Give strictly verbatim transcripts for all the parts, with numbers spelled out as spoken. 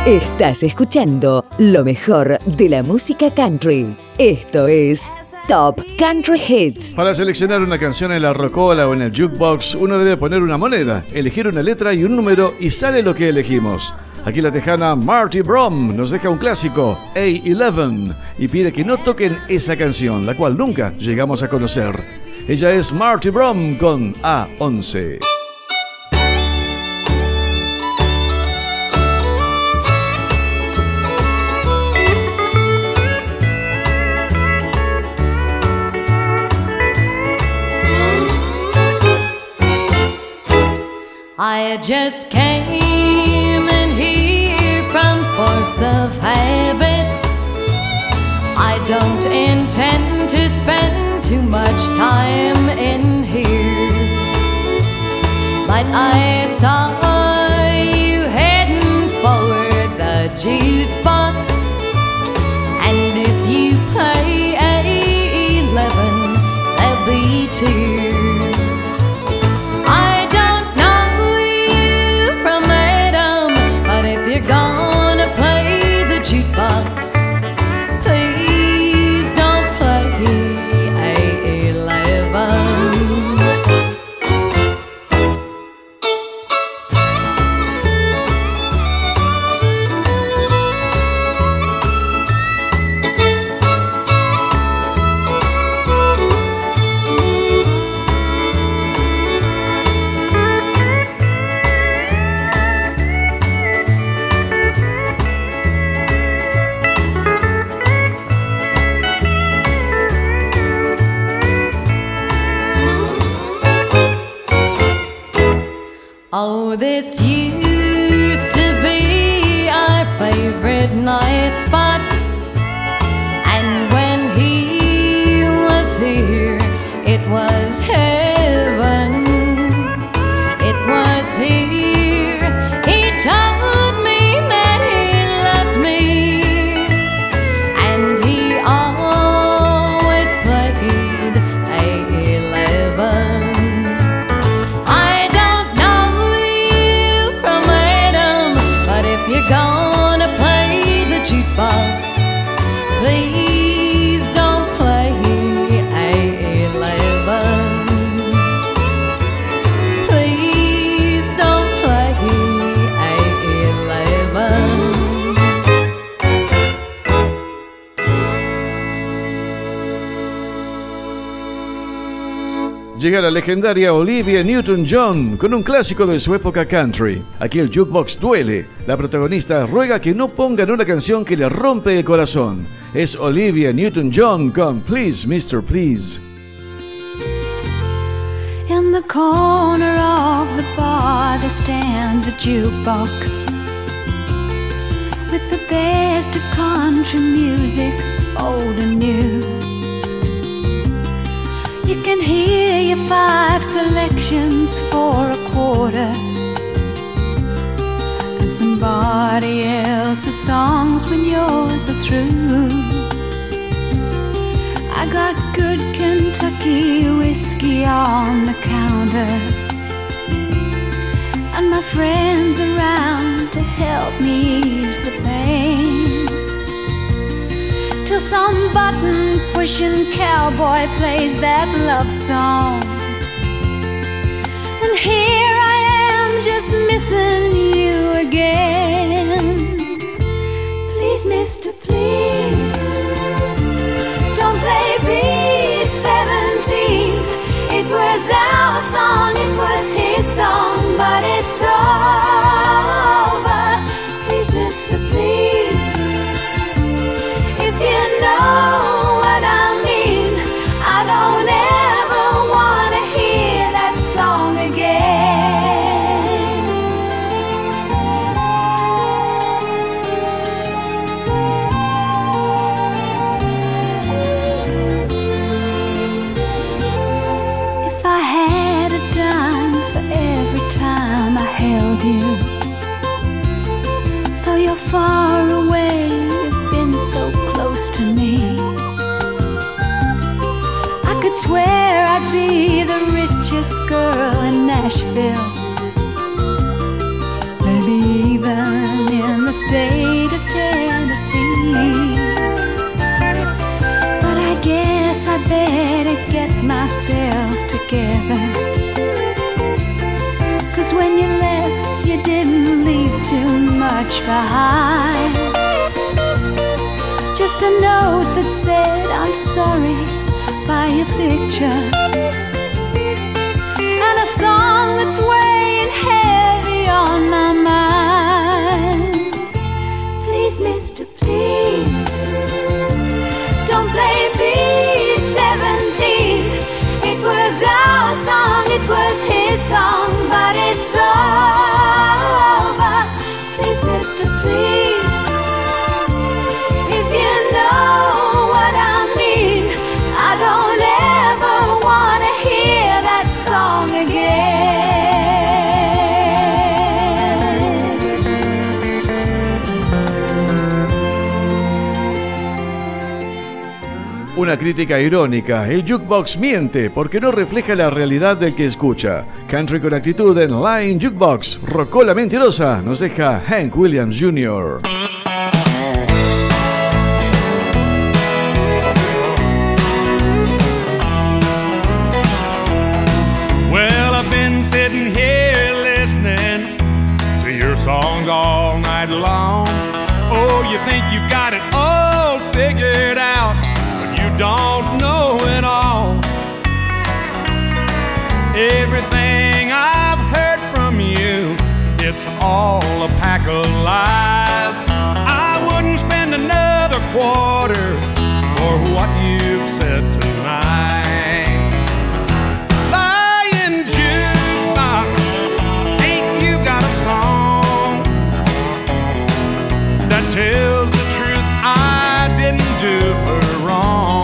Estás escuchando lo mejor de la música country. Esto es Top Country Hits. Para seleccionar una canción en la rocola o en el jukebox, uno debe poner una moneda, elegir una letra y un número y sale lo que elegimos. Aquí la tejana Marty Brom nos deja un clásico, A once, y pide que no toquen esa canción, la cual nunca llegamos a conocer. Ella es Marty Brom con A once. I just came in here from force of habit. I don't intend to spend too much time in here, but I saw you heading for the jukebox, and if you play A eleven, there'll be tears. Gonna play the jukebox, please don't play A eleven. Oh, this used to be our favorite night spot, and when he was here, it was heaven. It was here he told me that he loved me, and he always played A eleven. You're gonna play the jukebox, please don't play A eleven. Please don't play A eleven. Llega la legendaria Olivia Newton-John con un clásico de su época country. Aquí el jukebox duele. La protagonista ruega que no pongan una canción que le rompe el corazón. Es Olivia Newton-John con Please, mister Please. In the corner of the bar there stands a jukebox with the best of country music, old and new. You can hear your five selections for a quarter, and somebody else's songs when yours are through. I got good Kentucky whiskey on the counter, and my friends around to help me ease the pain, till some button-pushing cowboy plays that love song, and here I am just missing you again. Please, mister, please don't play B seventeen. It was our song, it was his song, but it's over. Please, mister, please, if you know what I mean, I don't ever want to hear that song again. If I had a dime for every time I held you, though you're far away, you've been so close to me, I could swear I'd be the richest girl in Nashville, maybe even in the States. together. 'Cause when you left, you didn't leave too much behind. Just a note that said, I'm sorry, by your picture. And a song that's weighing heavy on my mind. Please, mister, please, don't play B seventeen. It was our song, it was his song, but it's over. Please, mister, please, if you know what I mean, I don't ever want to hear that song again. Una crítica irónica, el jukebox miente porque no refleja la realidad del que escucha. Country con actitud en Line Jukebox. Rocola mentirosa nos deja Hank Williams junior Well, I've been sitting here listening to your songs all night long. Oh, you think you've got it all figured out, don't know it all. Everything I've heard from you, it's all a pack of lies. I wouldn't spend another quarter for what you've said tonight. Lying jukebox, ain't you got a song that tells the truth? I didn't do her wrong.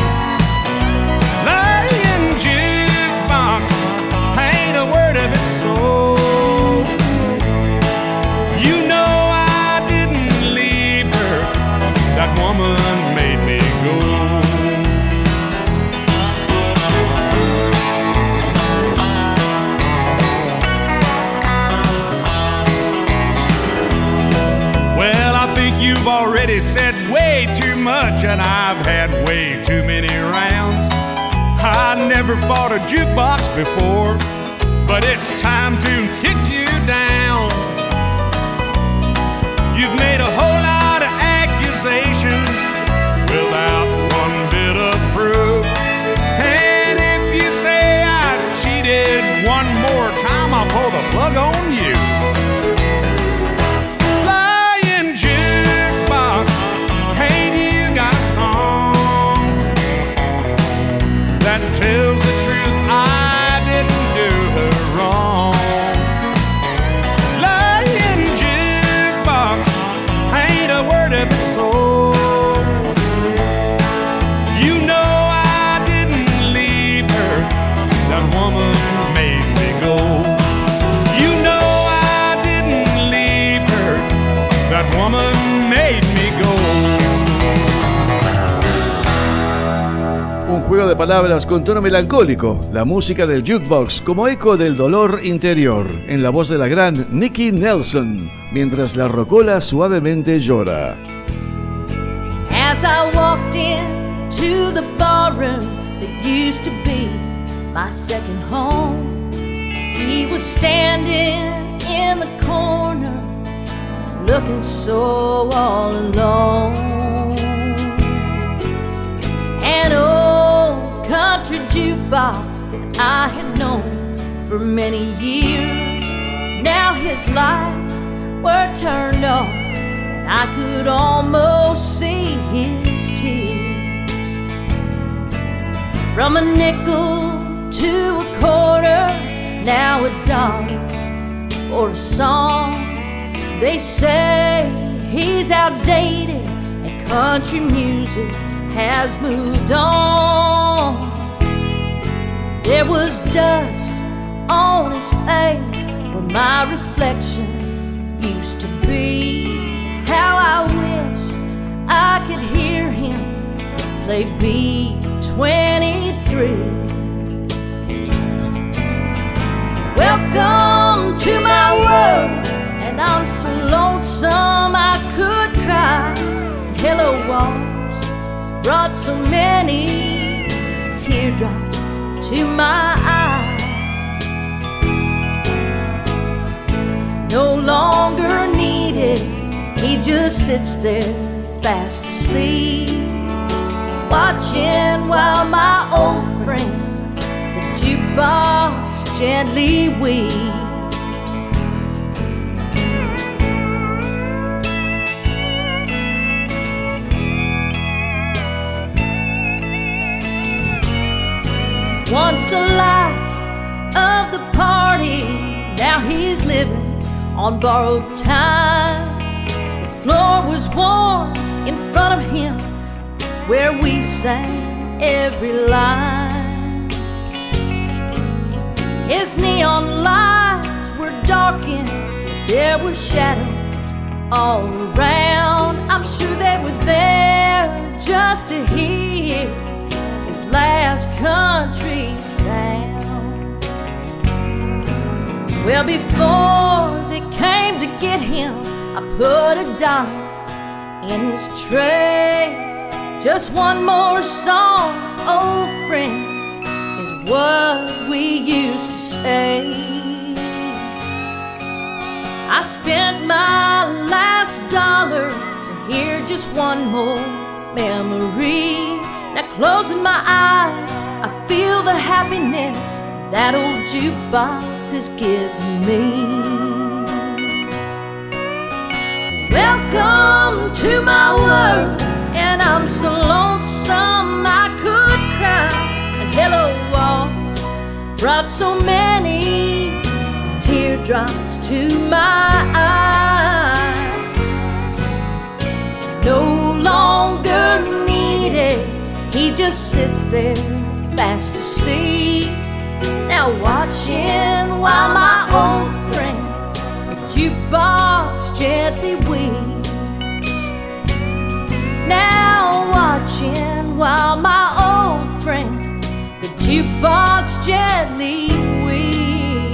You've already said way too much, and I've had way too many rounds. I never fought a jukebox before, but it's time to kick you down. You've made a whole lot of accusations without one bit of proof. And if you say I cheated one more time, I'll pull the plug on you. Tells the truth, I didn't do her wrong. Lying jukebox, ain't a word of it sold. You know I didn't leave her, that woman made me go. You know I didn't leave her, that woman made me go. Un juego de palabras con tono melancólico, la música del jukebox como eco del dolor interior, en la voz de la gran Nikki Nelson, mientras la rocola suavemente llora. As I walked into the barroom that used to be my second home, he was standing in the corner, looking so all alone. An old country jukebox that I had known for many years. Now his lights were turned off, and I could almost see his tears. From a nickel to a quarter, now a dollar for a song. They say he's outdated and country music has moved on. There was dust on his face where my reflection used to be. How I wish I could hear him play B twenty-three. Welcome to my world, and I'm so lonesome I could cry. Hello walls brought so many teardrops to to my eyes. No longer needed, he just sits there fast asleep, watching while my old friend, the jukebox, gently weeps. Once the life of the party, now he's living on borrowed time. The floor was warm in front of him, where we sang every line. His neon lights were darkened, there were shadows all around. I'm sure they were there just to hear his last country sound. Well, before they came to get him, I put a dollar in his tray. Just one more song, old friends, is what we used to say. I spent my last dollar to hear just one more memory. Now closing my eyes, I feel the happiness that old jukebox is giving me. Welcome to my world, and I'm so lonesome I could cry. And hello wall brought so many teardrops to my eyes. No longer needed, he just sits there fast asleep, now watching while my old friend, the jukebox, gently weeps. Now watching while my old friend, the jukebox, gently weeps.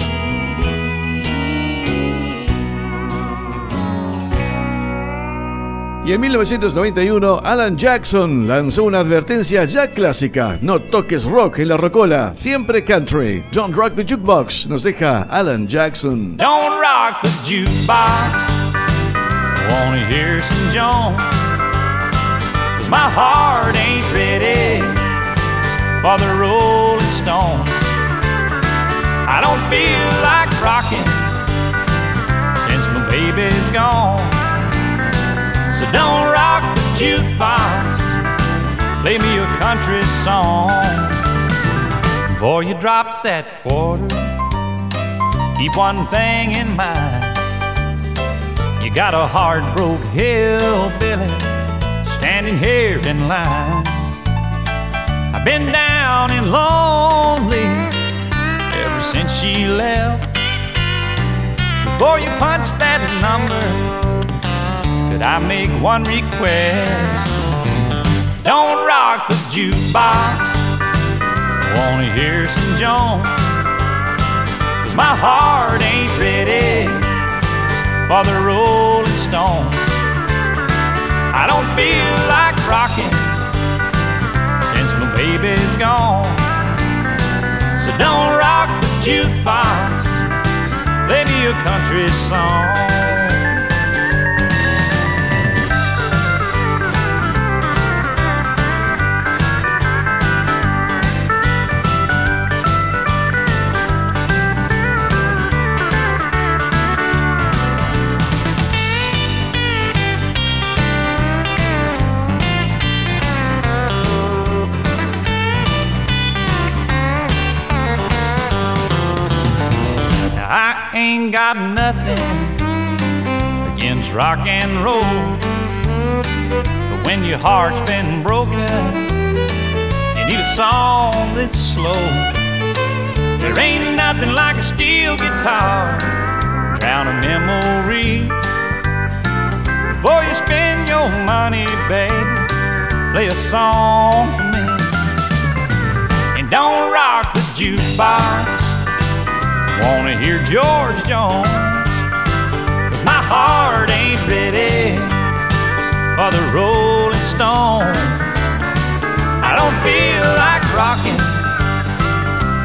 Y en mil novecientos noventa y uno, Alan Jackson lanzó una advertencia ya clásica: no toques rock en la rocola, siempre country. Don't rock the jukebox, nos deja Alan Jackson. Don't rock the jukebox, I wanna hear some Jones, 'cause my heart ain't ready for the Rolling Stones. I don't feel like rocking since my baby's gone. So don't rock the jukebox, play me a country song. Before you drop that quarter, keep one thing in mind. You got a heart-broke hillbilly standing here in line. I've been down and lonely ever since she left. Before you punch that number, could I make one request? Don't rock the jukebox, I wanna hear some Jones, 'cause my heart ain't ready for the Rolling Stones. I don't feel like rocking since my baby's gone. So don't rock the jukebox, play me a country song. I ain't got nothing against rock and roll, but when your heart's been broken, you need a song that's slow. There ain't nothing like a steel guitar, drown a memory. Before you spend your money, baby, play a song for me. And don't rock the jukebox, wanna hear George Jones, 'cause my heart ain't ready for the Rolling Stones. I don't feel like rocking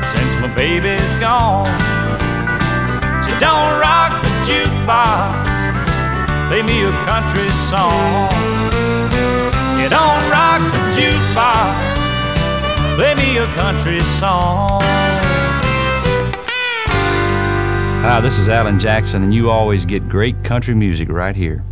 gone. Say, don't rock the jukebox, play me a country song. You don't rock the jukebox, play me a country song. Hi, this is Alan Jackson, and you always get great country music right here.